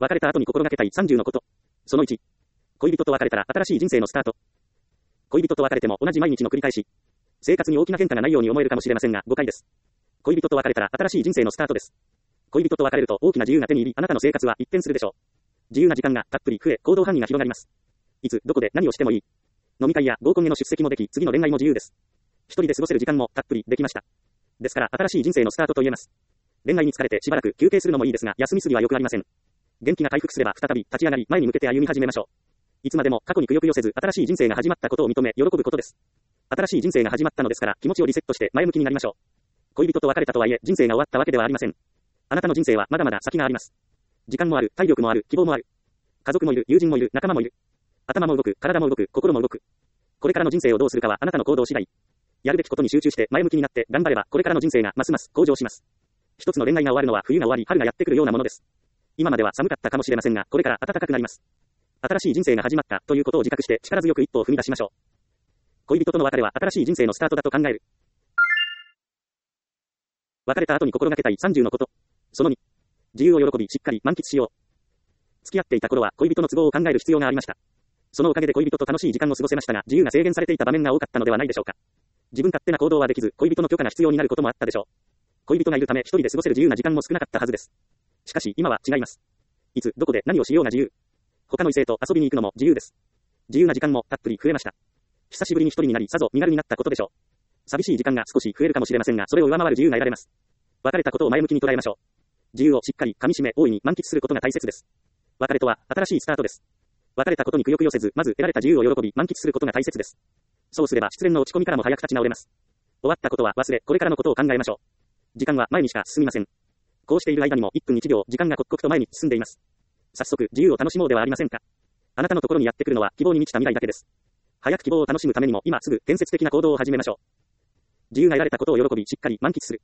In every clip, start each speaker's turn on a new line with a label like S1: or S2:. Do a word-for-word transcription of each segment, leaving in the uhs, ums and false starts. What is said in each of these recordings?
S1: 別れた後に心がけたいさんじゅうのこと。そのいち。恋人と別れたら新しい人生のスタート。恋人と別れても同じ毎日の繰り返し。生活に大きな変化がないように思えるかもしれませんが、誤解です。恋人と別れたら新しい人生のスタートです。恋人と別れると大きな自由が手に入り、あなたの生活は一変するでしょう。自由な時間がたっぷり増え、行動範囲が広がります。いつ、どこで何をしてもいい。飲み会や合コンへの出席もでき、次の恋愛も自由です。一人で過ごせる時間もたっぷりできました。ですから新しい人生のスタートと言えます。恋愛に疲れてしばらく休憩するのもいいですが、休みすぎは良くありません。元気が回復すれば再び立ち上がり、前に向けて歩み始めましょう。いつまでも過去にくよくよせず、新しい人生が始まったことを認め、喜ぶことです。新しい人生が始まったのですから、気持ちをリセットして前向きになりましょう。恋人と別れたとはいえ、人生が終わったわけではありません。あなたの人生はまだまだ先があります。時間もある、体力もある、希望もある。家族もいる、友人もいる、仲間もいる。頭も動く、体も動く、心も動く。これからの人生をどうするかはあなたの行動次第。やるべきことに集中して前向きになって頑張れば、これからの人生がますます向上します。一つの恋愛が終わるのは冬が終わり、春がやってくるようなものです。今までは寒かったかもしれませんが、これから暖かくなります。新しい人生が始まったということを自覚して力強く一歩を踏み出しましょう。恋人との別れは新しい人生のスタートだと考える。別れた後に心がけたいさんじゅうのこと。そのに。自由を喜びしっかり満喫しよう。付き合っていた頃は恋人の都合を考える必要がありました。そのおかげで恋人と楽しい時間を過ごせましたが、自由が制限されていた場面が多かったのではないでしょうか。自分勝手な行動はできず、恋人の許可が必要になることもあったでしょう。恋人がいるため一人で過ごせる自由な時間も少なかったはずです。しかし今は違います。いつ、どこで何をしようが自由。他の異性と遊びに行くのも自由です。自由な時間もたっぷり増えました。久しぶりに一人になり、さぞ身軽になったことでしょう。寂しい時間が少し増えるかもしれませんが、それを上回る自由が得られます。別れたことを前向きに捉えましょう。自由をしっかり噛み締め、大いに満喫することが大切です。別れとは新しいスタートです。別れたことにくよくよせず、まず得られた自由を喜び満喫することが大切です。そうすれば失恋の落ち込みからも早く立ち直れます。終わったことは忘れ、これからのことを考えましょう。時間は前にしか進みません。こうしている間にもいっぷんいちびょう時間が刻々と前に進んでいます。早速自由を楽しもうではありませんか。あなたのところにやってくるのは希望に満ちた未来だけです。早く希望を楽しむためにも今すぐ建設的な行動を始めましょう。自由が得られたことを喜びしっかり満喫する。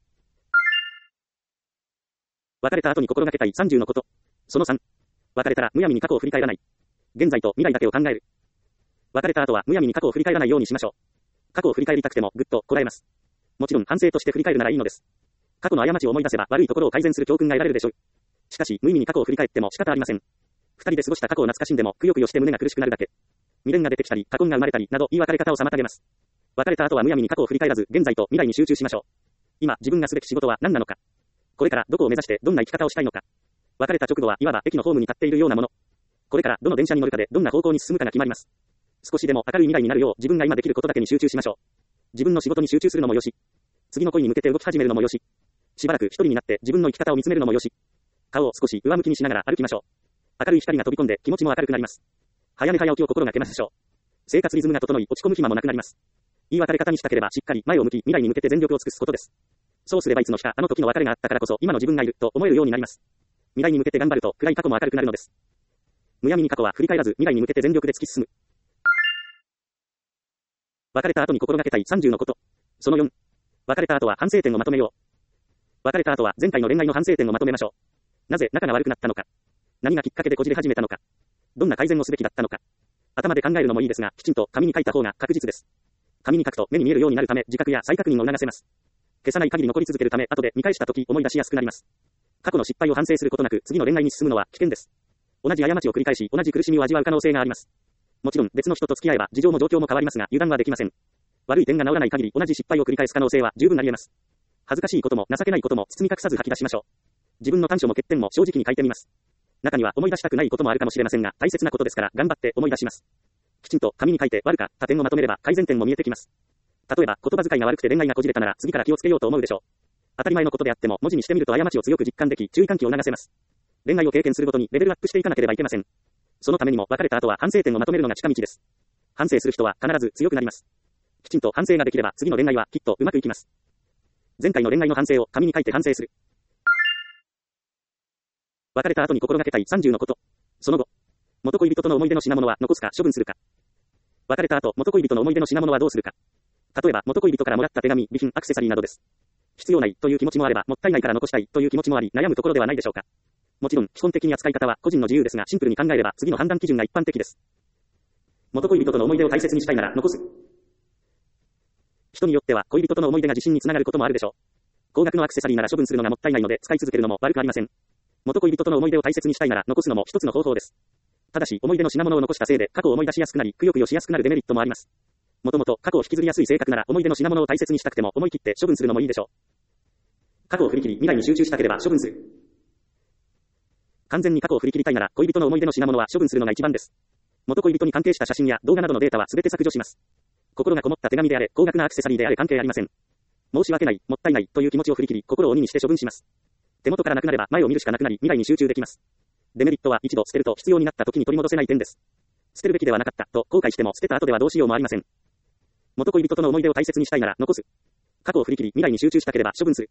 S1: 別れた後に心がけたいさんじゅうのこと。そのさん。別れたらむやみに過去を振り返らない。現在と未来だけを考える。別れた後はむやみに過去を振り返らないようにしましょう。過去を振り返りたくてもぐっとこらえます。もちろん反省として振り返るならいいのです。過去の過ちを思い出せば悪いところを改善する教訓が得られるでしょう。しかし無意味に過去を振り返っても仕方ありません。二人で過ごした過去を懐かしんでもくよくよして胸が苦しくなるだけ。未練が出てきたり過根が生まれたりなど言い別れ方を妨げます。別れた後はむやみに過去を振り返らず現在と未来に集中しましょう。今自分がすべき仕事は何なのか。これからどこを目指してどんな生き方をしたいのか。別れた直後はいわば駅のホームに立っているようなもの。これからどの電車に乗るかでどんな方向に進むかが決まります。少しでも明るい未来になるよう自分が今できることだけに集中しましょう。自分の仕事に集中するのもよし。次の恋に向けて動き始めるのもよし。しばらく一人になって自分の生き方を見つめるのもよし。顔を少し上向きにしながら歩きましょう。明るい光が飛び込んで気持ちも明るくなります。早寝早起きを心がけましょう。生活リズムが整い落ち込む暇もなくなります。言い別れ方にしたければしっかり前を向き未来に向けて全力を尽くすことです。そうすればいつの日かあの時の別れがあったからこそ今の自分がいると思えるようになります。未来に向けて頑張ると暗い過去も明るくなるのです。むやみに過去は振り返らず未来に向けて全力で突き進む。別れた後に心がけたいさんじゅうのこと。そのよん。別れた後は反省点をまとめよう。別れた後は前回の恋愛の反省点をまとめましょう。なぜ仲が悪くなったのか。何がきっかけでこじれ始めたのか。どんな改善をすべきだったのか。頭で考えるのもいいですが、きちんと紙に書いた方が確実です。紙に書くと目に見えるようになるため自覚や再確認を促せます。消さない限り残り続けるため後で見返した時思い出しやすくなります。過去の失敗を反省することなく次の恋愛に進むのは危険です。同じ過ちを繰り返し同じ苦しみを味わう可能性があります。もちろん別の人と付き合えば事情も状況も変わりますが油断はできません。悪い点が治らない限り同じ失敗を繰り返す可能性は十分あり得ます。恥ずかしいことも情けないことも包み隠さず吐き出しましょう。自分の短所も欠点も正直に書いてみます。中には思い出したくないこともあるかもしれませんが大切なことですから頑張って思い出します。きちんと紙に書いて悪かった点をまとめれば改善点も見えてきます。例えば言葉遣いが悪くて恋愛がこじれたなら次から気をつけようと思うでしょう。当たり前のことであっても文字にしてみると過ちを強く実感でき注意喚起を促せます。恋愛を経験するごとにレベルアップしていかなければいけません。そのためにも別れた後は反省点をまとめるのが近道です。反省する人は必ず強くなります。きちんと反省ができれば次の恋愛はきっとうまくいきます。前回の恋愛の反省を紙に書いて反省する。別れた後に心がけたいさんじゅうのこと。その後、元恋人との思い出の品物は残すか処分するか。別れた後、元恋人の思い出の品物はどうするか。例えば元恋人からもらった手紙、備品、アクセサリーなどです。必要ないという気持ちもあればもったいないから残したいという気持ちもあり悩むところではないでしょうか。もちろん基本的に扱い方は個人の自由ですがシンプルに考えれば次の判断基準が一般的です。元恋人との思い出を大切にしたいなら残す。人によっては恋人との思い出が自信につながることもあるでしょう。高額のアクセサリーなら処分するのがもったいないので使い続けるのも悪くありません。 元恋人との思い出を大切にしたいなら残すのも一つの方法です。ただし、思い出の品物を残したせいで過去を思い出しやすくなり、くよくよしやすくなるデメリットもあります。もともと過去を引きずりやすい性格なら思い出の品物を大切にしたくても思い切って処分するのもいいでしょう。過去を振り切り未来に集中したければ処分する。完全に過去を振り切りたいなら恋人の思い出の品物は処分するのが一番です。元恋人に関係した写真や動画などのデータは全て削除します。心がこもった手紙であれ、高額なアクセサリーであれ関係ありません。申し訳ない、もったいないという気持ちを振り切り、心を鬼にして処分します。手元からなくなれば前を見るしかなくなり、未来に集中できます。デメリットは一度捨てると必要になった時に取り戻せない点です。捨てるべきではなかったと後悔しても捨てた後ではどうしようもありません。元恋人との思い出を大切にしたいなら残す。過去を振り切り未来に集中したければ処分する。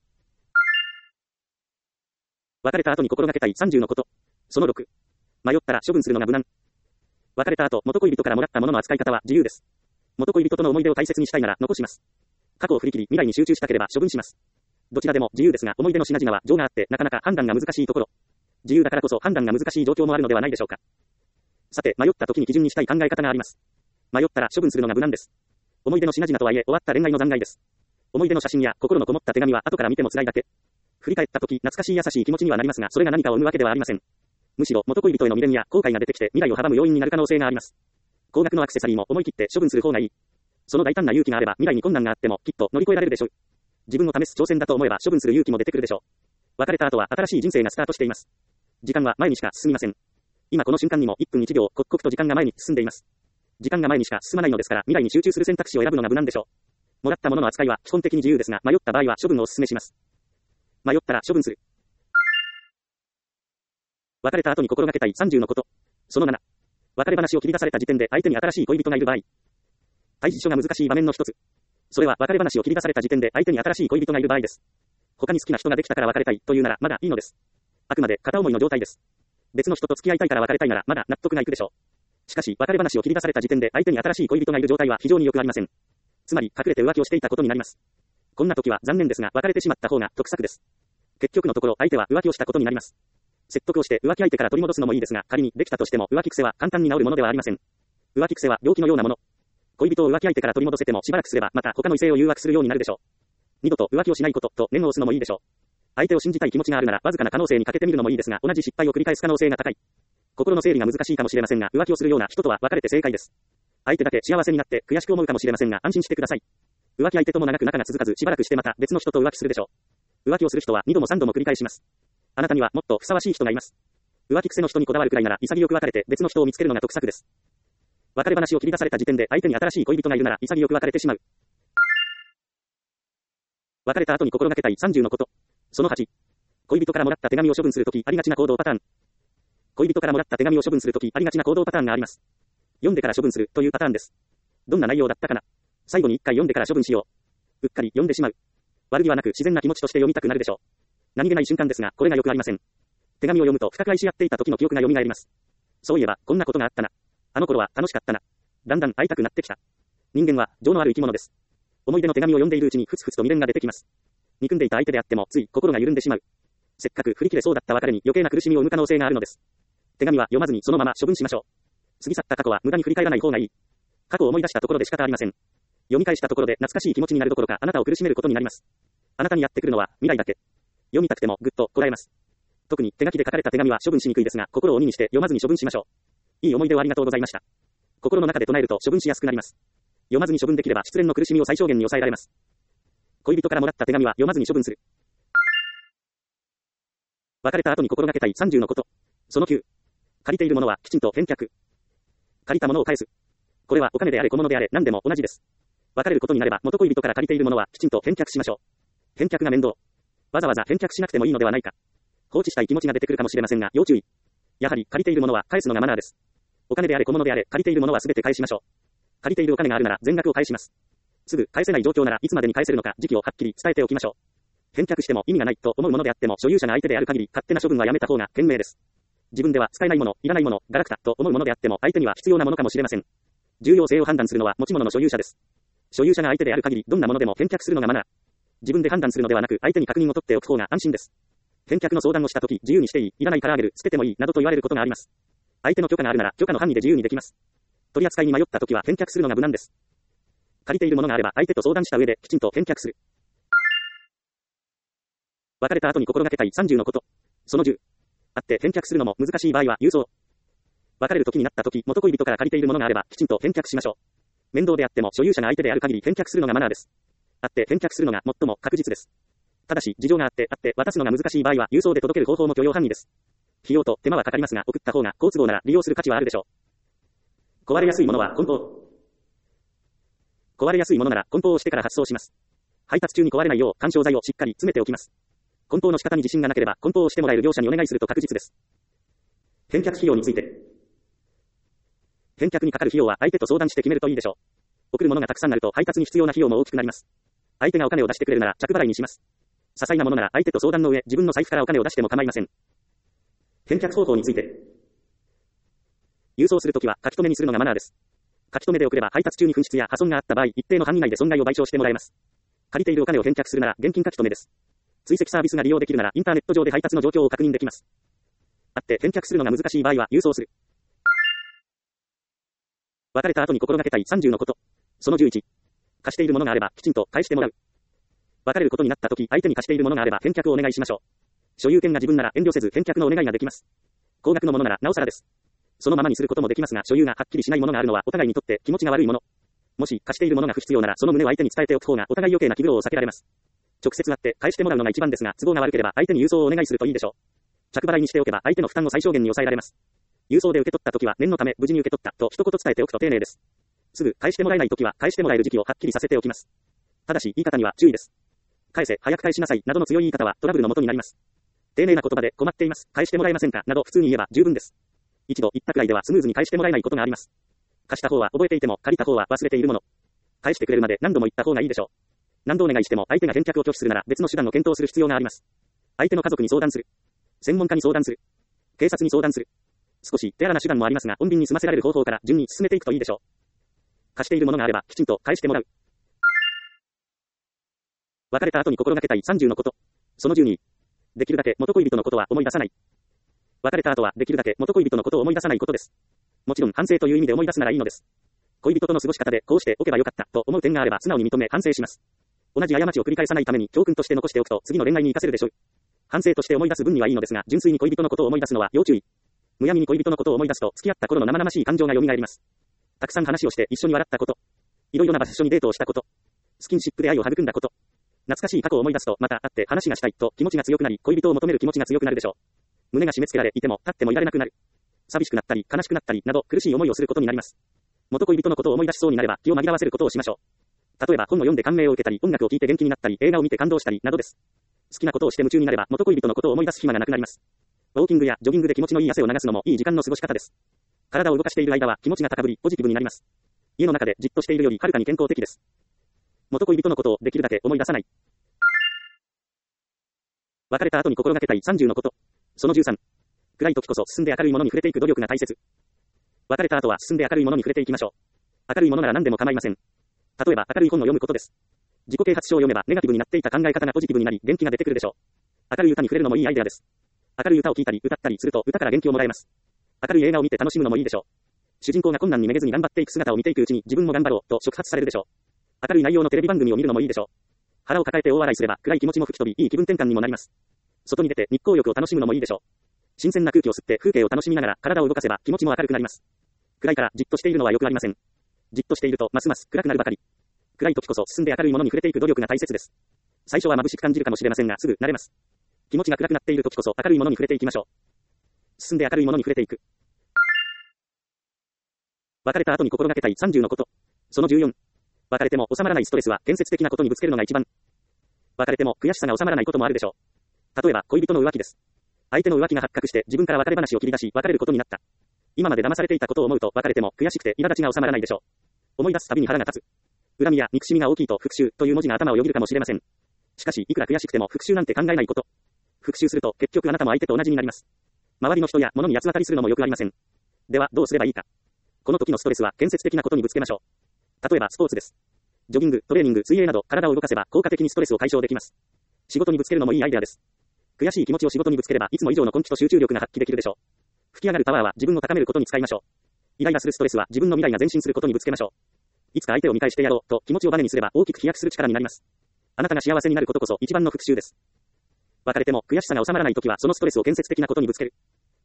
S1: 別れた後に心がけたいさんじゅうのこと。そのろく。迷ったら処分するのが無難。別れた後、元恋人からもらったものの扱い方は自由です。元恋人との思い出を大切にしたいなら残します。過去を振り切り未来に集中したければ処分します。どちらでも自由ですが、思い出の品々は情があってなかなか判断が難しいところ。自由だからこそ判断が難しい状況もあるのではないでしょうか。さて、迷った時に基準にしたい考え方があります。迷ったら処分するのが無難です。思い出の品々とはいえ終わった恋愛の残骸です。思い出の写真や心のこもった手紙は後から見ても辛いだけ。振り返った時、懐かしい優しい気持ちにはなりますが、それが何かを生むわけではありません。むしろ元恋人への未練や後悔が出てきて未来を阻む要因になる可能性があります。高額のアクセサリーも思い切って処分する方がいい。その大胆な勇気があれば未来に困難があってもきっと乗り越えられるでしょう。自分を試す挑戦だと思えば処分する勇気も出てくるでしょう。別れた後は新しい人生がスタートしています。時間は前にしか進みません。今この瞬間にもいっぷんいちびょう刻々と時間が前に進んでいます。時間が前にしか進まないのですから未来に集中する選択肢を選ぶのが無難でしょう。もらったものの扱いは基本的に自由ですが、迷った場合は処分をお勧めします。迷ったら処分する。別れた後に心がけたいさんじゅうのこと。そのなな。別れ話を切り出された時点で相手に新しい恋人がいる場合。対処が難しい場面の一つ。それは別れ話を切り出された時点で相手に新しい恋人がいる場合です。他に好きな人ができたから別れたいというならまだいいのです。あくまで片思いの状態です。別の人と付き合いたいから別れたいならまだ納得がいくでしょう。しかし別れ話を切り出された時点で相手に新しい恋人がいる状態は非常によくありません。つまり隠れて浮気をしていたことになります。こんな時は残念ですが別れてしまった方が得策です。結局のところ相手は浮気をしたことになります。説得をして浮気相手から取り戻すのもいいですが、仮にできたとしても浮気癖は簡単に治るものではありません。浮気癖は病気のようなもの。恋人を浮気相手から取り戻せてもしばらくすればまた他の異性を誘惑するようになるでしょう。二度と浮気をしないことと念を押すのもいいでしょう。相手を信じたい気持ちがあるならわずかな可能性にかけてみるのもいいですが、同じ失敗を繰り返す可能性が高い。心の整理が難しいかもしれませんが、浮気をするような人とは別れて正解です。相手だけ幸せになって悔しく思うかもしれませんが、安心してください。浮気相手とも長く仲が続かずしばらくしてまた別の人と浮気するでしょう。浮気をする人は二度も三度も繰り返します。あなたにはもっとふさわしい人がいます。浮気癖の人にこだわるくらいなら潔く別れて別の人を見つけるのが得策です。別れ話を切り出された時点で相手に新しい恋人がいるなら潔く別れてしまう。別れた後に心がけたいさんじゅうのこと。そのはち。恋人からもらった手紙を処分するときありがちな行動パターン。恋人からもらった手紙を処分するときありがちな行動パターンがあります。読んでから処分するというパターンです。どんな内容だったかな。最後に一回読んでから処分しよう。うっかり読んでしまう。悪気はなく自然な気持ちとして読みたくなるでしょう。何気ない瞬間ですが、これがよくありません。手紙を読むと深く愛し合っていた時の記憶が蘇ります。そういえば、こんなことがあったな。あの頃は楽しかったな。だんだん会いたくなってきた。人間は情のある生き物です。思い出の手紙を読んでいるうちにふつふつと未練が出てきます。憎んでいた相手であってもつい心が緩んでしまう。せっかく振り切れそうだった別れに余計な苦しみを生む可能性があるのです。手紙は読まずにそのまま処分しましょう。過ぎ去った過去は無駄に振り返らない方がいい。過去を思い出したところで仕方ありません。読み返したところで懐かしい気持ちになるどころかあなたを苦しめることになります。あなたにやってくるのは未来だけ。読みたくてもぐっとこらえます。特に手書きで書かれた手紙は処分しにくいですが、心を鬼にして読まずに処分しましょう。いい思い出をありがとうございました。心の中で唱えると処分しやすくなります。読まずに処分できれば失恋の苦しみを最小限に抑えられます。恋人からもらった手紙は読まずに処分する。別れた後に心がけたいさんじゅうのこと。そのきゅう。借りているものはきちんと返却。借りたものを返す。これはお金であれ小物であれ何でも同じです。別れることになれば元恋人から借りているものはきちんと返却しましょう。返却が面倒。わざわざ返却しなくてもいいのではないか。放置したい気持ちが出てくるかもしれませんが要注意。やはり借りているものは返すのがマナーです。お金であれ小物であれ借りているものはすべて返しましょう。借りているお金があるなら全額を返します。すぐ返せない状況ならいつまでに返せるのか時期をはっきり伝えておきましょう。返却しても意味がないと思うものであっても所有者が相手である限り勝手な処分はやめた方が賢明です。自分では使えないもの、いらないもの、ガラクタと思うものであっても相手には必要なものかもしれません。重要性を判断するのは持ち物の所有者です。所有者が相手である限りどんなものでも返却するのがマナー。自分で判断するのではなく相手に確認を取っておく方が安心です。返却の相談をしたとき自由にしていい、いらないからあげる、捨ててもいいなどと言われることがあります。相手の許可があるなら許可の範囲で自由にできます。取り扱いに迷ったときは返却するのが無難です。借りているものがあれば相手と相談した上できちんと返却する。別れた後に心がけたいさんじゅうのこと。そのじゅう。 会って返却するのも難しい場合は郵送。別れる時になった時、元恋人から借りているものがあれば、きちんと返却しましょう。面倒であっても所有者が相手である限り返却するのがマナーです。会って返却するのが最も確実です。ただし、事情があって、会って渡すのが難しい場合は、郵送で届ける方法も許容範囲です。費用と手間はかかりますが、送った方が好都合なら利用する価値はあるでしょう。壊れやすいものは梱包。壊れやすいものなら梱包をしてから発送します。配達中に壊れないよう緩衝材をしっかり詰めておきます。梱包の仕方に自信がなければ梱包をしてもらえる業者にお願いすると確実です。返却費用について。返却にかかる費用は相手と相談して決めるといいでしょう。送るものがたくさんあると配達に必要な費用も大きくなります。相手がお金を出してくれるなら着払いにします。些細なものなら相手と相談の上、自分の財布からお金を出しても構いません。返却方法について。郵送するときは書き留めにするのがマナーです。書き留めで送れば配達中に紛失や破損があった場合、一定の範囲内で損害を賠償してもらえます。借りているお金を返却するなら現金書き留めです。追跡サービスが利用できるならインターネット上で配達の状況を確認できます。会って返却するのが難しい場合は郵送する。別れた後に心がけたいさんじゅうのこと。そのじゅういち。貸しているものがあればきちんと返してもらう。別れることになった時、相手に貸しているものがあれば返却をお願いしましょう。所有権が自分なら遠慮せず返却のお願いができます。高額のものならなおさらです。そのままにすることもできますが、所有がはっきりしないものがあるのはお互いにとって気持ちが悪いもの。もし貸しているものが不必要ならその旨を相手に伝えておく方がお互い余計な気苦労を避けられます。直接会って返してもらうのが一番ですが、都合が悪ければ相手に郵送をお願いするといいでしょう。着払いにしておけば相手の負担を最小限に抑えられます。郵送で受け取った時は念のため無事に受け取ったと一言伝えておくと丁寧です。すぐ返してもらえない時は返してもらえる時期をはっきりさせておきます。ただし言い方には注意です。返せ、早く返しなさいなどの強い言い方はトラブルの元になります。丁寧な言葉で困っています、返してもらえませんかなど普通に言えば十分です。一度言ったくらいではスムーズに返してもらえないことがあります。貸した方は覚えていても借りた方は忘れているもの。返してくれるまで何度も言った方がいいでしょう。何度お願いしても相手が返却を拒否するなら別の手段を検討する必要があります。相手の家族に相談する。専門家に相談する。警察に相談する。少し手荒な手段もありますが、穏便に済ませられる方法から順に進めていくといいでしょう。貸しているものがあればきちんと返してもらう。別れた後に心がけたいさんじゅうのこと。そのじゅうに。できるだけ元恋人のことは思い出さない。別れた後はできるだけ元恋人のことを思い出さないことです。もちろん反省という意味で思い出すならいいのです。恋人との過ごし方でこうしておけばよかったと思う点があれば素直に認め反省します。同じ過ちを繰り返さないために教訓として残しておくと次の恋愛に活かせるでしょう。反省として思い出す分にはいいのですが、純粋に恋人のことを思い出すのは要注意。むやみに恋人のことを思い出すと付き合った頃の生々しい感情が蘇ります。たくさん話をして一緒に笑ったこと。いろいろな場所にデートをしたこと。スキンシップで愛を育んだこと。懐かしい過去を思い出すとまた会って話がしたいと気持ちが強くなり、恋人を求める気持ちが強くなるでしょう。胸が締め付けられいても立ってもいられなくなる。寂しくなったり悲しくなったりなど苦しい思いをすることになります。元恋人のことを思い出しそうになれば気を紛らわせることをしましょう。例えば本を読んで感銘を受けたり、音楽を聴いて元気になったり、映画を見て感動したりなどです。好きなことをして夢中になれば元恋人のことを思い出す暇がなくなります。ウォーキングやジョギングで気持ちのいい汗を流すのもいい時間の過ごし方です。体を動かしている間は気持ちが高ぶりポジティブになります。家の中でじっとしているよりはるかに健康的です。元恋人のことをできるだけ思い出さない。別れた後に心がけたいさんじゅうのこと。そのじゅうさん。暗い時こそ進んで明るいものに触れていく努力が大切。別れた後は進んで明るいものに触れていきましょう。明るいものなら何でも構いません。例えば明るい本を読むことです。自己啓発書を読めばネガティブになっていた考え方がポジティブになり元気が出てくるでしょう。明るい歌に触れるのもいいアイデアです。明るい歌を聴いたり歌ったりすると歌から元気をもらえます。明るい映画を見て楽しむのもいいでしょう。主人公が困難にめげずに頑張っていく姿を見ていくうちに自分も頑張ろうと触発されるでしょう。明るい内容のテレビ番組を見るのもいいでしょう。腹を抱えて大笑いすれば暗い気持ちも吹き飛びいい気分転換にもなります。外に出て日光浴を楽しむのもいいでしょう。新鮮な空気を吸って風景を楽しみながら体を動かせば気持ちも明るくなります。暗いからじっとしているのはよくありません。じっとしているとますます暗くなるばかり。暗い時こそ進んで明るいものに触れていく努力が大切です。最初は眩しく感じるかもしれませんがすぐ慣れます。気持ちが暗くなっている時こそ明るいものに触れていきましょう。進んで明るいものに触れていく。別れた後に心がけたいさんじゅうのこと。そのじゅうよん。別れても収まらないストレスは建設的なことにぶつけるのが一番。別れても悔しさが収まらないこともあるでしょう。例えば恋人の浮気です。相手の浮気が発覚して自分から別れ話を切り出し別れることになった。今まで騙されていたことを思うと別れても悔しくて苛立ちが収まらないでしょう。思い出すたびに腹が立つ。恨みや憎しみが大きいと復讐という文字が頭をよぎるかもしれません。しかしいくら悔しくても復讐なんて考えないこと。復讐すると結局あなたも相手と同じになります。周りの人や物に八つ当たりするのもよくありません。ではどうすればいいか。この時のストレスは建設的なことにぶつけましょう。例えばスポーツです。ジョギング、トレーニング、水泳など体を動かせば効果的にストレスを解消できます。仕事にぶつけるのもいいアイデアです。悔しい気持ちを仕事にぶつければいつも以上の根気と集中力が発揮できるでしょう。吹き上がるパワーは自分を高めることに使いましょう。イライラするストレスは自分の未来が前進することにぶつけましょう。いつか相手を見返してやろうと気持ちをバネにすれば大きく飛躍する力になります。あなたが幸せになることこそ一番の復讐です。 別れても悔しさが収まらないときはそのストレスを建設的なことにぶつける。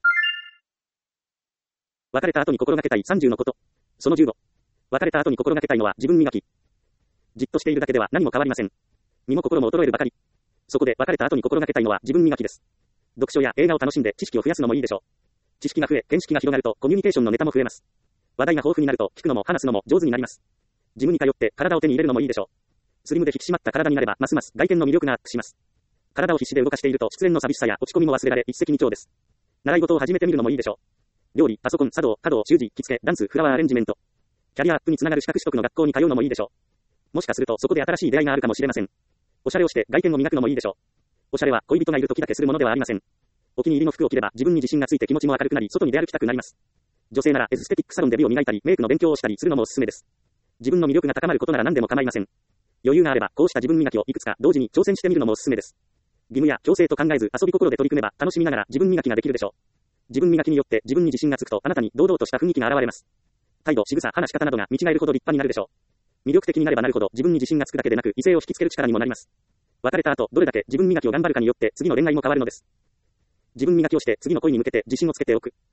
S1: 別れた後に心がけたいさんじゅうのこと。そのじゅうご。別れた後に心がけたいのは自分磨き。じっとしているだけでは何も変わりません。身も心も衰えるばかり。そこで別れた後に心がけたいのは自分磨きです。読書や映画を楽しんで知識を増やすのもいいでしょう。知識が増え、見識が広がるとコミュニケーションのネタも増えます。話題が豊富になると聞くのも話すのも上手になります。ジムに通って体を手に入れるのもいいでしょう。スリムで引き締まった体になればますます外見の魅力がアップします。体を必死で動かしていると失恋の寂しさや落ち込みも忘れられ一石二鳥です。習い事を始めてみるのもいいでしょう。料理、パソコン、茶道、華道、習字、着付け、ダンス、フラワーアレンジメント。キャリアアップにつながる資格取得の学校に通うのもいいでしょう。もしかするとそこで新しい出会いがあるかもしれません。おしゃれをして外見を磨くのもいいでしょう。おしゃれは恋人がいる時だけするものではありません。お気に入りの服を着れば自分に自信がついて気持ちも明るくなり外に出歩きたくなります。女性ならエステティックサロンで美を磨いたりメイクの勉強をしたりするのもおすすめです。自分の魅力が高まることなら何でも構いません。余裕があればこうした自分磨きをいくつか同時に挑戦してみるのもおすすめです。義務や強制と考えず遊び心で取り組めば楽しみながら自分磨きができるでしょう。自分磨きによって自分に自信がつくとあなたに堂々とした雰囲気が現れます。態度、仕草、話し方などが見違えるほど立派になるでしょう。魅力的になればなるほど自分に自信がつくだけでなく異性を引きつける力にもなります。別れた後どれだけ自分磨きを頑張るかによって次の恋愛も変わるのです。自分磨きをして次の恋に向けて自信をつけておく。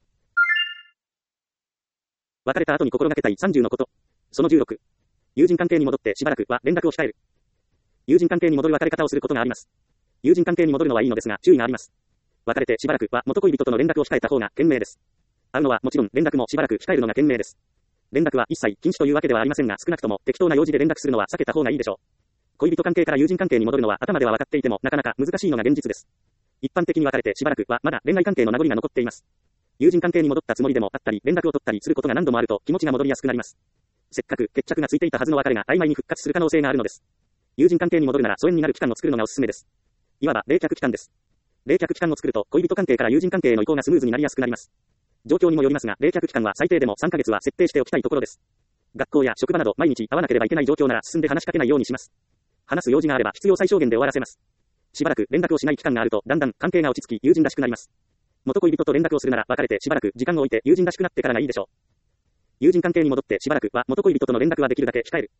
S1: 別れた後に心がけたいさんじゅうのこと。そのじゅうろく。友人関係に戻ってしばらくは連絡を控える。友人関係に戻る別れ方をすることがあります。友人関係に戻るのはいいのですが注意があります。別れてしばらくは元恋人との連絡を控えた方が賢明です。会うのはもちろん連絡もしばらく控えるのが賢明です。連絡は一切禁止というわけではありませんが少なくとも適当な用事で連絡するのは避けた方がいいでしょう。恋人関係から友人関係に戻るのは頭では分かっていてもなかなか難しいのが現実です。一般的に別れてしばらくはまだ恋愛関係の名残が残っています。友人関係に戻ったつもりでもあったり連絡を取ったりすることが何度もあると気持ちが戻りやすくなります。せっかく決着がついていたはずの別れが曖昧に復活する可能性があるのです。友人関係に戻るなら疎遠になる期間を作るのがおすすめです。いわば冷却期間です。冷却期間を作ると恋人関係から友人関係への移行がスムーズになりやすくなります。状況にもよりますが冷却期間は最低でもさんかげつは設定しておきたいところです。学校や職場など毎日会わなければいけない状況なら進んで話しかけないようにします。話す用事があれば必要最小限で終わらせます。しばらく連絡をしない期間があるとだんだん関係が落ち着き友人らしくなります。元恋人と連絡をするなら別れてしばらく時間を置いて友人らしくなってからがいいでしょう。友人関係に戻ってしばらくは元恋人との連絡はできるだけ控える。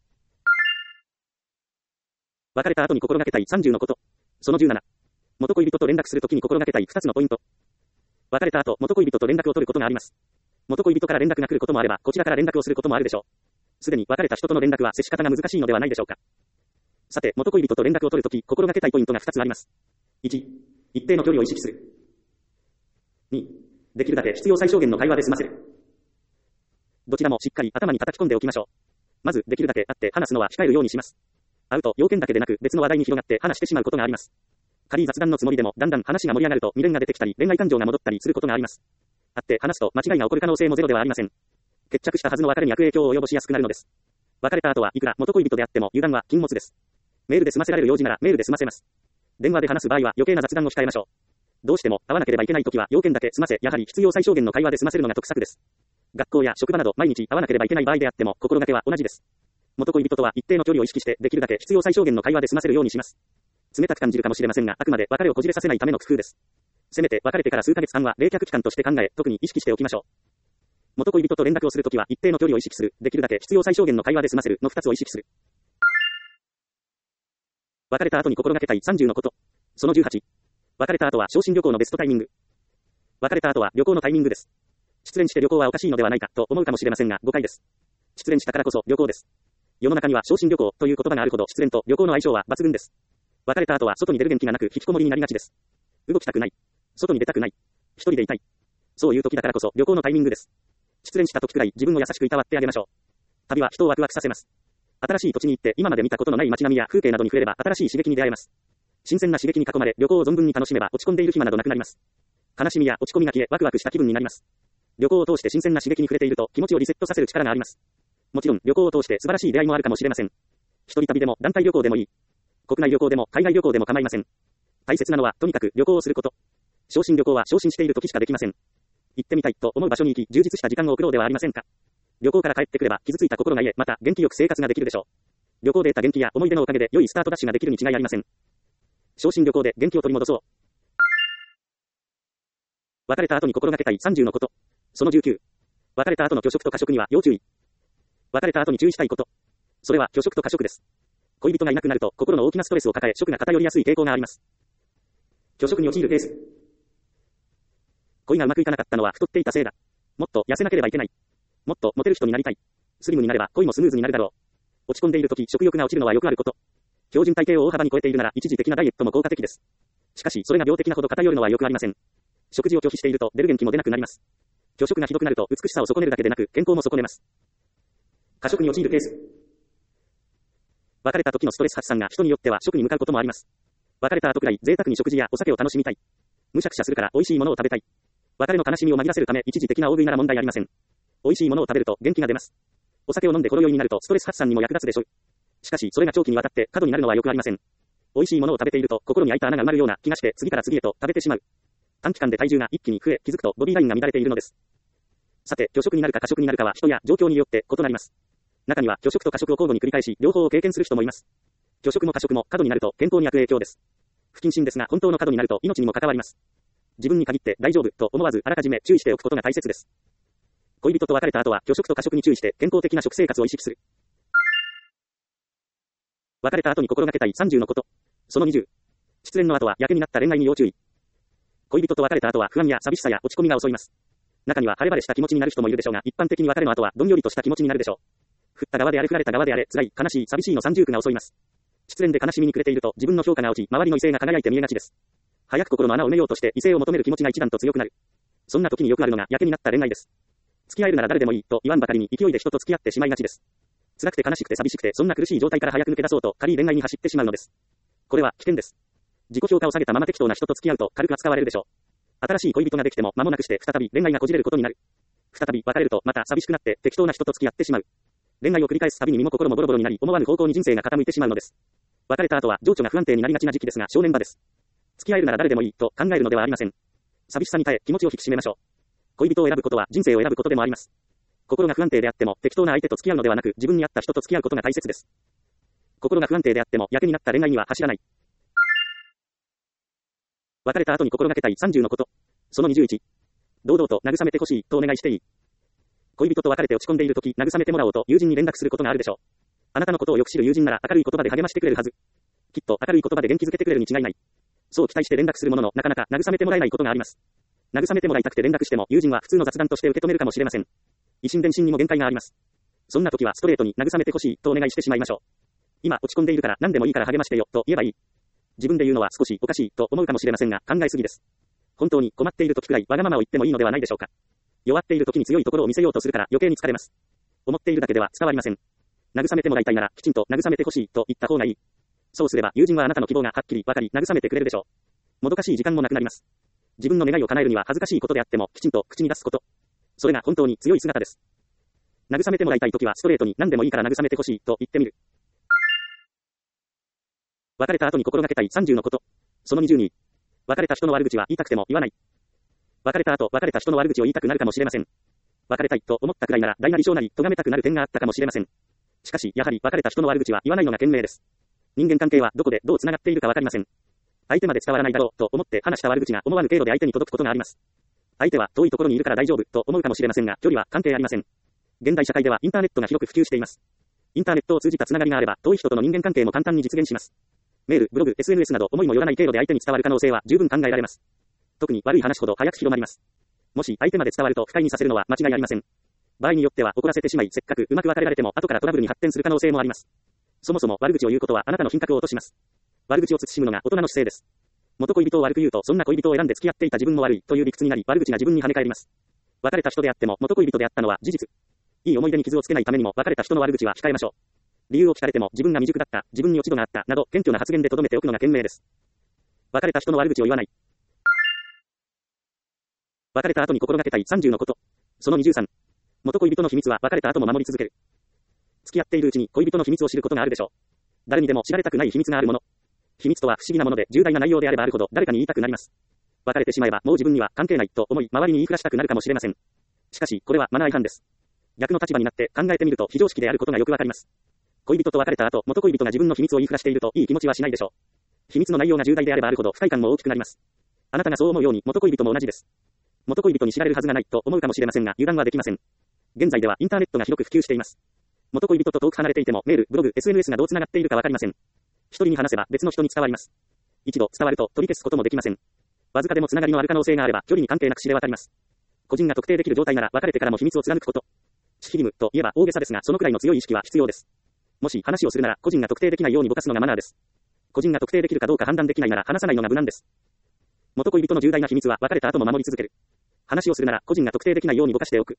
S1: 別れた後に心がけたいさんじゅうのこと。そのじゅうなな。元恋人と連絡するときに心がけたいふたつのポイント。別れた後、元恋人と連絡を取ることがあります。元恋人から連絡が来ることもあれば、こちらから連絡をすることもあるでしょう。すでに別れた人との連絡は接し方が難しいのではないでしょうか。さて、元恋人と連絡を取るとき、心がけたいポイントがふたつあります。いち、一定の距離を意識する。に、できるだけ必要最小限の会話で済ませる。どちらもしっかり頭に叩き込んでおきましょう。まず、できるだけ会って話すのは控えるようにします。会うと要件だけでなく別の話題に広がって話してしまうことがあります。仮雑談のつもりでもだんだん話が盛り上がると未練が出てきたり恋愛感情が戻ったりすることがあります。会って話すと間違いが起こる可能性もゼロではありません。決着したはずの別れに悪影響を及ぼしやすくなるのです。別れた後はいくら元恋人であっても油断は禁物です。メールで済ませられる用事ならメールで済ませます。電話で話す場合は余計な雑談を控えましょう。どうしても会わなければいけないときは要件だけ済ませ、やはり必要最小限の会話で済ませるのが得策です。学校や職場など毎日会わなければいけない場合であっても心がけは同じです。元恋人とは一定の距離を意識してできるだけ必要最小限の会話で済ませるようにします。冷たく感じるかもしれませんがあくまで別れをこじれさせないための工夫です。せめて別れてから数ヶ月間は冷却期間として考え特に意識しておきましょう。元恋人と連絡をするときは一定の距離を意識する、できるだけ必要最小限の会話で済ませるのふたつを意識する。別れた後に心がけたいさんじゅうのこと。そのじゅうはち。別れた後は昇進旅行のベストタイミング。別れた後は旅行のタイミングです。失恋して旅行はおかしいのではないかと思うかもしれませんが誤解です。失恋したからこそ旅行です。世の中には昇進旅行という言葉があるほど失恋と旅行の相性は抜群です。別れた後は外に出る元気がなく引きこもりになりがちです。動きたくない。外に出たくない。一人でいたい。そういう時だからこそ旅行のタイミングです。失恋した時くらい自分を優しくいたわってあげましょう。旅は人をワクワクさせます。新しい土地に行って今まで見たことのない街並みや風景などに触れれば新しい刺激に出会えます。新鮮な刺激に囲まれ旅行を存分に楽しめば落ち込んでいる暇などなくなります。悲しみや落ち込みが消えワクワクした気分になります。旅行を通して新鮮な刺激に触れていると気持ちをリセットさせる力があります。もちろん旅行を通して素晴らしい出会いもあるかもしれません。一人旅でも団体旅行でもいい。国内旅行でも海外旅行でも構いません。大切なのはとにかく旅行をすること。昇進旅行は昇進している時しかできません。行ってみたいと思う場所に行き充実した時間を送ろうではありませんか。旅行から帰ってくれば傷ついた心が癒えまた元気よく生活ができるでしょう。旅行で得た元気や思い出のおかげで良いスタートダッシュができるに違いありません。昇進旅行で元気を取り戻そう。別れた後に心がけたいさんじゅうのこと。そのじゅうきゅう。別れた後の拒食と過食には要注意。別れた後に注意したいこと。それは拒食と過食です。恋人がいなくなると心の大きなストレスを抱え食が偏りやすい傾向があります。 拒食に陥るケース。恋がうまくいかなかったのは太っていたせいだ。もっと痩せなければいけない。もっとモテる人になりたい。スリムになれば恋もスムーズになるだろう。落ち込んでいるとき食欲が落ちるのはよくあること。標準体型を大幅に超えているなら一時的なダイエットも効果的です。しかしそれが病的なほど偏るのはよくありません。食事を拒否していると出る元気も出なくなります。拒食がひどくなると美しさを損ねるだけでなく健康も損ねます。過食に陥るケース。別れた時のストレス発散が人によっては食に向かうこともあります。別れた後くらい贅沢に食事やお酒を楽しみたい。むしゃくしゃするから美味しいものを食べたい。別れの悲しみを紛らせるため一時的な大食いなら問題ありません。美味しいものを食べると元気が出ます。お酒を飲んでほろ酔いになるとストレス発散にも役立つでしょう。しかしそれが長期にわたって過度になるのはよくありません。美味しいものを食べていると心に開いた穴が埋まるような気がして次から次へと食べてしまう。短期間で体重が一気に増え気づくとボディラインが乱れているのです。さて、拒食になるか過食になるかは人や状況によって異なります。中には拒食と過食を交互に繰り返し両方を経験する人もいます。拒食も過食も過度になると健康に悪影響です。不謹慎ですが本当の過度になると命にも関わります。自分に限って大丈夫と思わずあらかじめ注意しておくことが大切です。恋人と別れた後は拒食と過食に注意して健康的な食生活を意識する。別れた後に心がけたいさんじゅうのこと。そのにじゅう。失恋の後はやけになった恋愛に要注意。恋人と別れた後は不安や寂しさや落ち込みが襲います。中には晴れ晴れした気持ちになる人もいるでしょうが、一般的に別れの後はどんよりとした気持ちになるでしょう。振った側であれ振られた側であれ、辛い、悲しい、寂しいの三重苦が襲います。失恋で悲しみに暮れていると自分の評価が落ち、周りの異性が輝いて見えがちです。早く心の穴を埋めようとして異性を求める気持ちが一段と強くなる。そんな時によくあるのがやけになった恋愛です。付き合えるなら誰でもいいと言わんばかりに勢いで人と付き合ってしまいがちです。辛くて悲しくて寂しくてそんな苦しい状態から早く抜け出そうと軽い恋愛に走ってしまうのです。これは危険です。自己評価を下げたまま適当な人と付き合うと軽く扱われるでしょう。新しい恋人ができても間もなくして再び恋愛がこじれることになる。再び別れるとまた寂しくなって適当な人と付き合ってしまう。恋愛を繰り返すたびに身も心もボロボロになり思わぬ方向に人生が傾いてしまうのです。別れた後は情緒が不安定になりがちな時期ですが正念場です。付き合えるなら誰でもいいと考えるのではありません。寂しさに耐え気持ちを引き締めましょう。恋人を選ぶことは人生を選ぶことでもあります。心が不安定であっても適当な相手と付き合うのではなく自分に合った人と付き合うことが大切です。心が不安定であってもやけになった恋愛には走らない。別れた後に心がけたいさんじゅうのこと。そのにじゅういち。堂々と慰めてほしいとお願いしていい。恋人と別れて落ち込んでいるとき慰めてもらおうと友人に連絡することがあるでしょう。あなたのことをよく知る友人なら明るい言葉で励ましてくれるはず。きっと明るい言葉で元気づけてくれるに違いない。そう期待して連絡するもののなかなか慰めてもらえないことがあります。慰めてもらいたくて連絡しても友人は普通の雑談として受け止めるかもしれません。一心伝心にも限界があります。そんな時はストレートに慰めてほしいとお願いしてしまいましょう。今落ち込んでいるから何でもいいから励ましてよと言えばいい。自分で言うのは少しおかしいと思うかもしれませんが考えすぎです。本当に困っている時くらいわがままを言ってもいいのではないでしょうか。弱っている時に強いところを見せようとするから余計に疲れます。思っているだけでは伝わりません。慰めてもらいたいならきちんと慰めてほしいと言った方がいい。そうすれば友人はあなたの希望がはっきりわかり慰めてくれるでしょう。もどかしい時間もなくなります。自分の願いを叶えるには恥ずかしいことであってもきちんと口に出すこと。それが本当に強い姿です。慰めてもらいたい時はストレートに何でもいいから慰めてほしいと言ってみる。別れた後に心がけたいさんじゅうのこと。そのにじゅうに。別れた人の悪口は言いたくても言わない。別れた後別れた人の悪口を言いたくなるかもしれません。別れたいと思ったくらいなら大なり小なり咎めたくなる点があったかもしれません。しかしやはり別れた人の悪口は言わないのが賢明です。人間関係はどこでどう繋がっているかわかりません。相手まで伝わらないだろうと思って話した悪口が思わぬ程度で相手に届くことがあります。相手は遠いところにいるから大丈夫と思うかもしれませんが距離は関係ありません。現代社会ではインターネットが広く普及しています。インターネットを通じたつながりがあれば遠い人との人間関係も簡単に実現します。メール、ブログ、エスエヌエス など思いもよらない程度で相手に伝わる可能性は十分考えられます。特に悪い話ほど早く広まります。もし相手まで伝わると不快にさせるのは間違いありません。場合によっては怒らせてしまいせっかくうまく別れられても後からトラブルに発展する可能性もあります。そもそも悪口を言うことはあなたの品格を落とします。悪口を慎むのが大人の姿勢です。元恋人を悪く言うとそんな恋人を選んで付き合っていた自分も悪いという理屈になり悪口が自分に跳ね返ります。別れた人であっても元恋人であったのは事実。いい思い出に傷をつけないためにも別れた人の悪口は控えましょう。理由を聞かれても自分が未熟だった、自分に落ち度があったなど謙虚な発言で留めておくのが賢明です。別れた人の悪口を言わない。別れた後に心がけたいさんじゅうのこと。そのにじゅうさん。元恋人の秘密は別れた後も守り続ける。付き合っているうちに恋人の秘密を知ることがあるでしょう。誰にでも知られたくない秘密があるもの。秘密とは不思議なもので重大な内容であればあるほど誰かに言いたくなります。別れてしまえばもう自分には関係ないと思い周りに言いふらしたくなるかもしれません。しかしこれはマナー違反です。逆の立場になって考えてみると非常識であることがよくわかります。恋人と別れた後元恋人が自分の秘密を言いふらしているといい気持ちはしないでしょう。秘密の内容が重大であればあるほど不快感も大きくなります。あなたがそう思うように元恋人も同じです。元恋人に知られるはずがないと思うかもしれませんが油断はできません。現在ではインターネットが広く普及しています。元恋人と遠く離れていてもメール、ブログ、エスエヌエス がどう繋がっているかわかりません。一人に話せば別の人に伝わります。 一度伝わると取り消すこともできません。わずかでもつながりのある可能性があれば、距離に関係なく知れ渡ります。個人が特定できる状態なら別れてからも秘密を貫くこと。守秘義務といえば大げさですが、そのくらいの強い意識は必要です。もし話をするなら、個人が特定できないようにぼかすのがマナーです。個人が特定できるかどうか判断できないなら話さないのが無難です。元恋人の重大な秘密は別れた後も守り続ける。話をするなら個人が特定できないようにぼかしておく。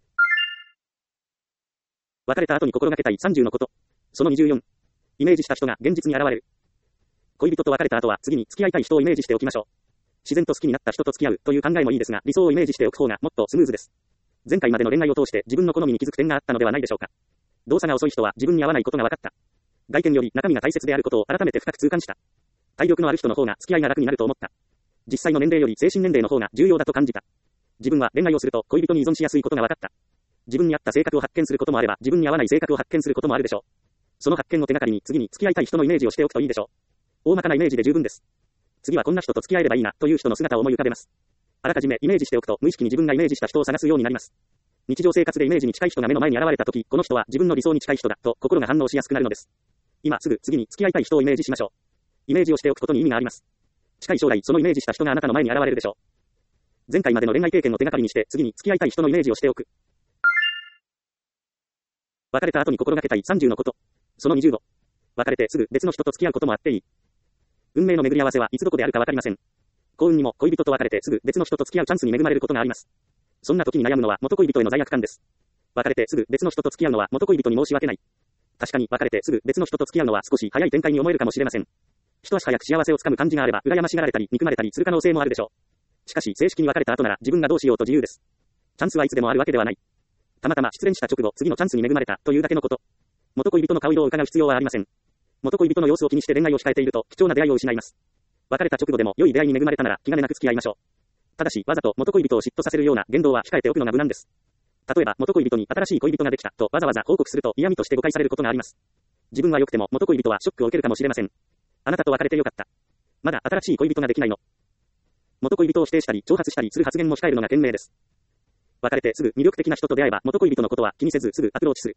S1: 別れた後に心がけたいさんじゅうのこと。そのにじゅうよん。イメージした人が現実に現れる。恋人と別れた後は次に付き合いたい人をイメージしておきましょう。自然と好きになった人と付き合うという考えもいいですが、理想をイメージしておく方がもっとスムーズです。前回までの恋愛を通して自分の好みに気づく点があったのではないでしょうか。動作が遅い人は自分に合わないことが分かった。外見より中身が大切であることを改めて深く痛感した。体力のある人の方が付き合いが楽になると思った。実際の年齢より精神年齢の方が重要だと感じた。自分は恋愛をすると恋人に依存しやすいことが分かった。自分に合った性格を発見することもあれば、自分に合わない性格を発見することもあるでしょう。その発見を手がかりに次に付き合いたい人のイメージをしておくといいでしょう。大まかなイメージで十分です。次はこんな人と付き合えればいいなという人の姿を思い浮かべます。あらかじめイメージしておくと無意識に自分がイメージした人を探すようになります。日常生活でイメージに近い人が目の前に現れたとき、この人は自分の理想に近い人だと心が反応しやすくなるのです。今すぐ次に付き合いたい人をイメージしましょう。イメージをしておくことに意味があります。近い将来そのイメージした人があなたの前に現れるでしょう。前回までの恋愛経験を手がかりにして次に付き合いたい人のイメージをしておく。別れた後に心がけたいさんじゅうのこと。そのにじゅうご。別れてすぐ別の人と付き合うこともあっていい。運命の巡り合わせはいつどこであるかわかりません。幸運にも恋人と別れてすぐ別の人と付き合うチャンスに恵まれることがあります。そんな時に悩むのは元恋人への罪悪感です。別れてすぐ別の人と付き合うのは元恋人に申し訳ない。確かに別れてすぐ別の人と付き合うのは少し早い展開に思えるかもしれません。一足早く幸せをつかむ感じがあれば羨ましがられたり憎まれたりする可能性もあるでしょう。しかし正式に別れた後なら自分がどうしようと自由です。チャンスはいつでもあるわけではない。たまたま失恋した直後次のチャンスに恵まれたというだけのこと。元恋人の顔色を伺う必要はありません。元恋人の様子を気にして恋愛を控えていると貴重な出会いを失います。別れた直後でも良い出会いに恵まれたなら気兼ねなく付き合いましょう。ただしわざと元恋人を嫉妬させるような言動は控えておくのが無難です。例えば元恋人に新しい恋人ができたとわざわざ報告すると嫌味として誤解されることがあります。自分は良くても元恋人はショックを受けるかもしれません。あなたと別れてよかった。まだ新しい恋人ができないの。元恋人を否定したり挑発したりする発言も控えるのが賢明です。別れてすぐ魅力的な人と出会えば元恋人のことは気にせずすぐアプローチする。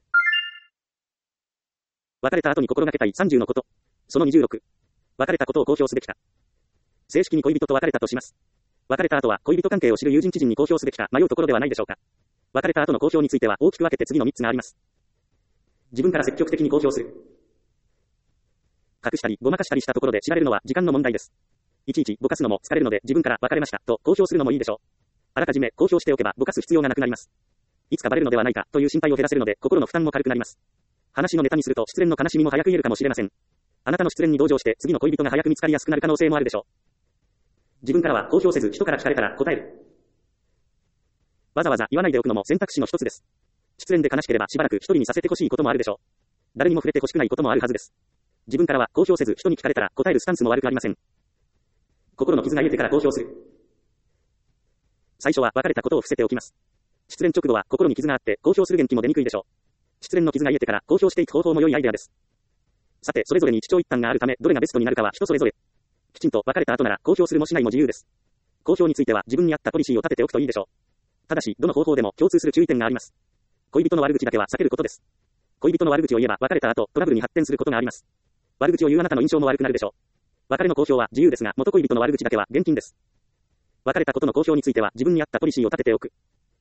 S1: 別れた後に心がけたいさんじゅうのこと。そのにじゅうろく。別れたことを公表すべきか。正式に恋人と別れたとします。別れた後は恋人関係を知る友人知人に公表すべきか迷うところではないでしょうか。別れた後の公表については大きく分けて次のみっつがあります。自分から積極的に公表する。隠したりごまかしたりしたところで知られるのは時間の問題です。いちいちぼかすのも疲れるので自分から別れましたと公表するのもいいでしょう。あらかじめ公表しておけばぼかす必要がなくなります。いつかバレるのではないかという心配を減らせるので心の負担も軽くなります。話のネタにすると失恋の悲しみも早く言えるかもしれません。あなたの失恋に同情して次の恋人が早く見つかりやすくなる可能性もあるでしょう。自分からは公表せず人から聞かれたら答える。わざわざ言わないでおくのも選択肢の一つです。失恋で悲しければしばらく一人にさせてほしいこともあるでしょう。誰にも触れてほしくないこともあるはずです。自分からは公表せず人に聞かれたら答えるスタンスも悪くありません。心の傷が癒えてから公表する。最初は別れたことを伏せておきます。失恋直後は心に傷があって公表する元気も出にくいでしょう。失恋の傷が癒えてから公表していく方法も良いアイデアです。さて、それぞれに一長一短があるため、どれがベストになるかは人それぞれ。きちんと別れた後なら公表するもしないも自由です。公表については自分に合ったポリシーを立てておくといいでしょう。ただし、どの方法でも共通する注意点があります。恋人の悪口だけは避けることです。恋人の悪口を言えば別れた後、トラブルに発展することがあります。悪口を言うあなたの印象も悪くなるでしょう。別れの公表は自由ですが、元恋人の悪口だけは厳禁です。別れたことの公表については自分に合ったポリシーを立てておく。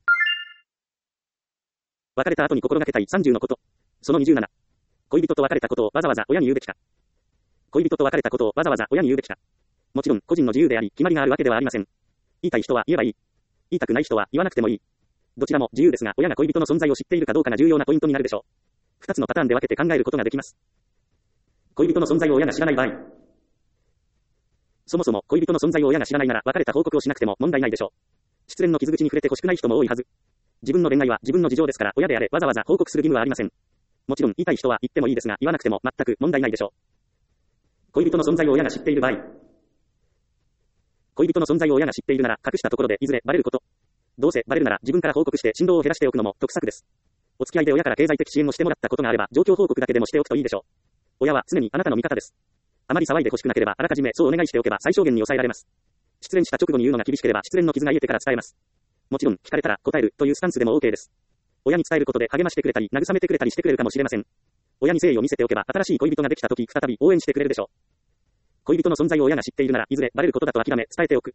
S1: 別れた後に心がけたいさんじゅうのこと。そのにじゅうなな。恋人と別れたことをわざわざ親に言うべきか。恋人と別れたことをわざわざ親に言うべきか。もちろん個人の自由であり決まりがあるわけではありません。言いたい人は言えばいい。言いたくない人は言わなくてもいい。どちらも自由ですが、親が恋人の存在を知っているかどうかが重要なポイントになるでしょう。二つのパターンで分けて考えることができます。恋人の存在を親が知らない場合。そもそも恋人の存在を親が知らないなら別れた報告をしなくても問題ないでしょう。失恋の傷口に触れてほしくない人も多いはず。自分の恋愛は自分の事情ですから親であれわざわざ報告する義務はありません。もちろん言いたい人は言ってもいいですが言わなくても全く問題ないでしょう。恋人の存在を親が知っている場合。恋人の存在を親が知っているなら隠したところでいずれバレること。どうせバレるなら自分から報告して振動を減らしておくのも得策です。お付き合いで親から経済的支援をしてもらったことがあれば状況報告だけでもしておくといいでしょう。親は常にあなたの味方です。あまり騒いでほしくなければあらかじめそうお願いしておけば最小限に抑えられます。失恋した直後に言うのが厳しければ失恋の傷が癒えてから伝えます。もちろん聞かれたら答えるというスタンスでも OK です。親に伝えることで励ましてくれたり慰めてくれたりしてくれるかもしれません。親に誠意を見せておけば新しい恋人ができた時再び応援してくれるでしょう。 恋人の存在を親が知っているなら、いずれバレることだと諦め、伝えておく。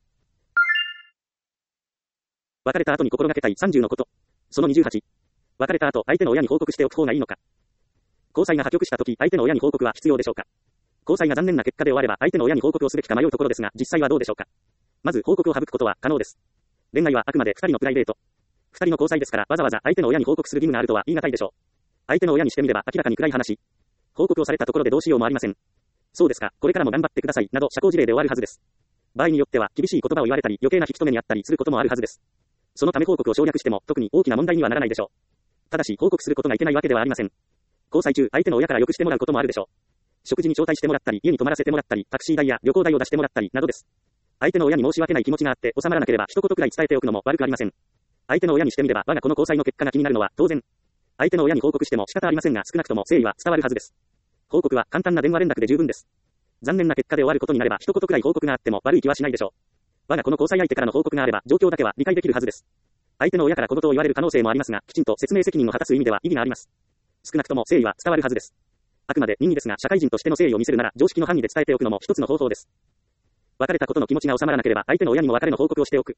S1: 別れた後に心がけたいさんじゅうのこと。そのにじゅうはち。別れた後、相手の親に報告しておく方がいいのか。交際が破局した時、相手の親に報告は必要でしょうか。交際が残念な結果で終われば、相手の親に報告をすべきか迷うところですが、実際はどうでしょうか。まず、報告を省くことは可能です。恋愛はあくまで二人のプライベート。二人の交際ですから、わざわざ相手の親に報告する義務があるとは言い難いでしょう。相手の親にしてみれば明らかに暗い話。報告をされたところでどうしようもありません。そうですか、これからも頑張ってください、など社交辞令で終わるはずです。場合によっては、厳しい言葉を言われたり、余計な引き止めにあったりすることもあるはずです。そのため報告を省略しても、特に大きな問題にはならないでしょう。ただし、報告することがいけないわけではありません。交際中、相手の親からよくしてもらうこともあるでしょう。食事に招待してもらったり、家に泊まらせてもらったり、タクシー代や旅行代を出してもらったり、などです。相手の親に申し訳ない気持ちがあって収まらなければ一言くらい伝えておくのも悪くありません。相手の親にしてみれば、我がこの交際の結果が気になるのは当然。相手の親に報告しても仕方ありませんが、少なくとも誠意は伝わるはずです。報告は簡単な電話連絡で十分です。残念な結果で終わることになれば一言くらい報告があっても悪い気はしないでしょう。我がこの交際相手からの報告があれば、状況だけは理解できるはずです。相手の親から小言を言われる可能性もありますが、きちんと説明責任を果たす意味では意義があります。少なくとも誠意は伝わるはずです。あくまで任意ですが、社会人としての誠意を見せるなら、常識の範囲で伝えておくのも一つの方法です。別れたことの気持ちが収まらなければ、相手の親にも別れの報告をしておく。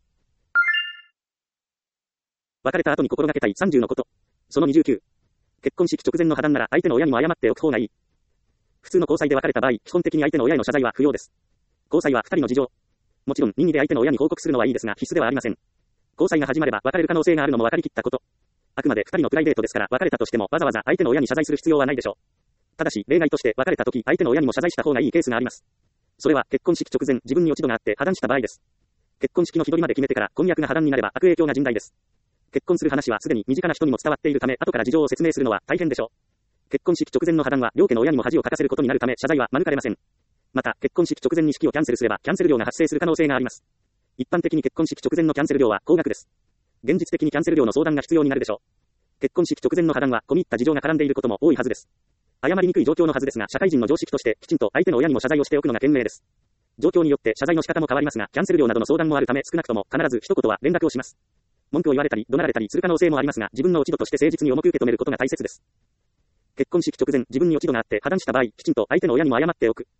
S1: 別れた後に心がけたいさんじゅうのこと。そのにじゅうきゅう。結婚式直前の破談なら相手の親にも謝っておく方がいい。普通の交際で別れた場合、基本的に相手の親への謝罪は不要です。交際は二人の事情。もちろん任意で相手の親に報告するのはいいですが、必須ではありません。交際が始まれば別れる可能性があるのも分かりきったこと。あくまで二人のプライベートですから、別れたとしてもわざわざ相手の親に謝罪する必要はないでしょう。ただし、例外として別れた時、相手の親にも謝罪した方がいいケースがあります。それは結婚式直前、自分に落ち度があって破談した場合です。結婚式の日取りまで決めてから婚約が破談になれば悪影響が甚大です。結婚する話はすでに身近な人にも伝わっているため、後から事情を説明するのは大変でしょう。結婚式直前の破談は両家の親にも恥をかかせることになるため、謝罪は免れません。また、結婚式直前に式をキャンセルすれば、キャンセル料が発生する可能性があります。一般的に結婚式直前のキャンセル料は高額です。現実的にキャンセル料の相談が必要になるでしょう。結婚式直前の破談は込み入った事情が絡んでいることも多いはずです。謝りにくい状況のはずですが、社会人の常識としてきちんと相手の親にも謝罪をしておくのが賢明です。状況によって謝罪の仕方も変わりますが、キャンセル料などの相談もあるため、少なくとも必ず一言は連絡をします。文句を言われたり、怒鳴られたりする可能性もありますが、自分の落ち度として誠実に重く受け止めることが大切です。結婚式直前、自分に落ち度があって破談した場合、きちんと相手の親にも謝っておく。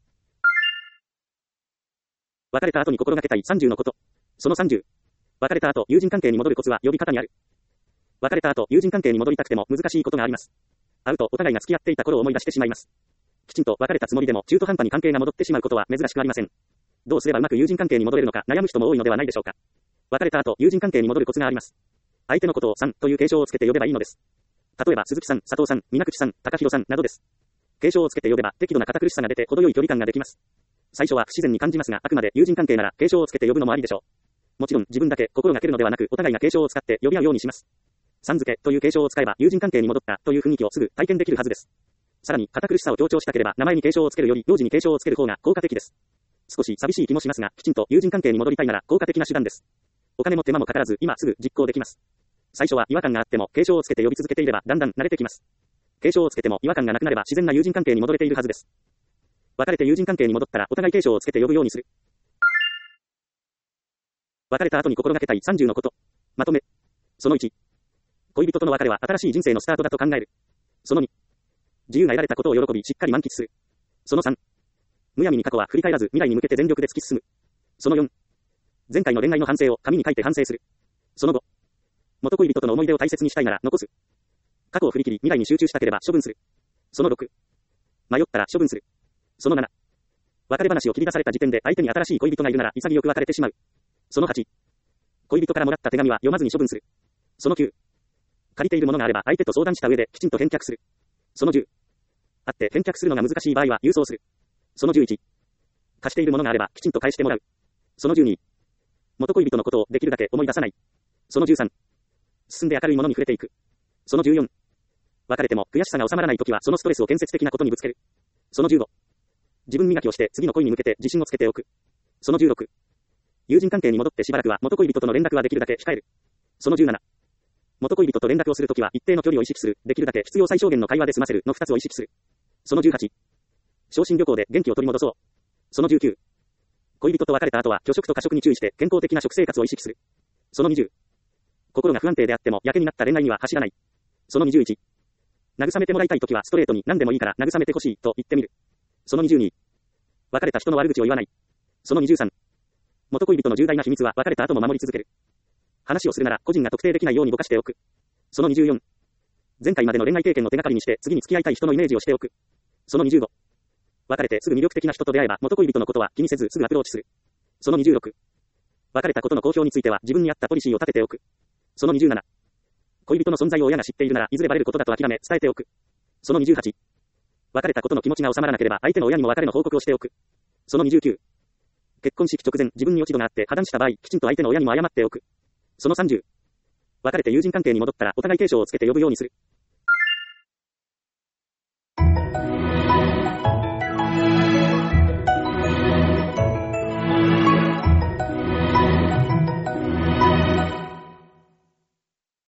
S1: 別れた後に心がけたいさんじゅうのこと。そのさんじゅう。別れた後、友人関係に戻るコツは呼び方にある。別れた後、友人関係に戻りたくても難しいことがあります。会うとお互いが付き合っていた頃を思い出してしまいます。きちんと別れたつもりでも中途半端に関係が戻ってしまうことは珍しくありません。どうすればうまく友人関係に戻れるのか悩む人も多いのではないでしょうか。別れた後、友人関係に戻るコツがあります。相手のことをさんという継承をつけて呼べばいいのです。例えば鈴木さん、佐藤さん、水口さん、高弘さんなどです。継承をつけて呼べば適度な堅苦しさが出て程よい距離感ができます。最初は不自然に感じますが、あくまで友人関係なら継承をつけて呼ぶのもありでしょう。もちろん自分だけ心がけるのではなく、お互いが継承を使って呼び合うようにします。さん付けという継承を使えば友人関係に戻ったという雰囲気をすぐ体験できるはずです。さらに堅苦しさを強調したければ名前に継承をつけるより名字に継承をつける方が効果的です。少し寂しい気もしますが、きちんと友人関係に戻りたいなら効果的な手段です。お金も手間もかからず今すぐ実行できます。最初は違和感があっても継承をつけて呼び続けていればだんだん慣れてきます。継承をつけても違和感がなくなれば自然な友人関係に戻れているはずです。別れて友人関係に戻ったらお互い継承をつけて呼ぶようにする。別れた後に心がけたいさんじゅうのこと。まとめ。そのいち。恋人との別れは新しい人生のスタートだと考える。そのに。自由が得られたことを喜びしっかり満喫する。そのさん。むやみに過去は振り返らず未来に向けて全力で突き進む。そのよん。前回の恋愛の反省を紙に書いて反省する。そのご。元恋人との思い出を大切にしたいなら残す。過去を振り切り未来に集中したければ処分する。そのろく。迷ったら処分する。そのなな。別れ話を切り出された時点で相手に新しい恋人がいるなら潔く別れてしまう。そのはち。恋人からもらった手紙は読まずに処分する。そのきゅう。借りているものがあれば相手と相談した上できちんと返却する。そのじゅう。あって返却するのが難しい場合は郵送する。そのじゅういち。貸しているものがあればきちんと返してもらう。そのじゅうに。元恋人のことをできるだけ思い出さない。そのじゅうさん。進んで明るいものに触れていく。そのじゅうよん。別れても悔しさが収まらないときはそのストレスを建設的なことにぶつける。そのじゅうご。自分磨きをして次の恋に向けて自信をつけておく。そのじゅうろく。友人関係に戻ってしばらくは元恋人との連絡はできるだけ控える。そのじゅうなな。元恋人と連絡をするときは一定の距離を意識する。できるだけ必要最小限の会話で済ませるのふたつを意識する。そのじゅうはち。昇進旅行で元気を取り戻そう。そのじゅうきゅう。恋人と別れた後は拒食と過食に注意して健康的な食生活を意識する。そのにじゅう。心が不安定であってもやけになった恋愛には走らない。そのにじゅういち。慰めてもらいたいときはストレートに何でもいいから慰めてほしいと言ってみる。そのにじゅうに。 別れた人の悪口を言わない。そのにじゅうさん。元恋人の重大な秘密は別れた後も守り続ける。話をするなら個人が特定できないようにぼかしておく。そのにじゅうよん。前回までの恋愛経験を手がかりにして次に付き合いたい人のイメージをしておく。そのにじゅうご。別れてすぐ魅力的な人と出会えば元恋人のことは気にせずすぐアプローチする。そのにじゅうろく。別れたことの公表については自分に合ったポリシーを立てておく。そのにじゅうなな。恋人の存在を親が知っているならいずれバレることだと諦め伝えておく。そのにじゅうはち。別れたことの気持ちが収まらなければ相手の親にも別れの報告をしておく。そのにじゅうきゅう。結婚式直前自分に落ち度があって破談した場合きちんと相手の親にも謝っておく。そのさんじゅう。別れて友人関係に戻ったらお互い継承をつけて呼ぶようにする。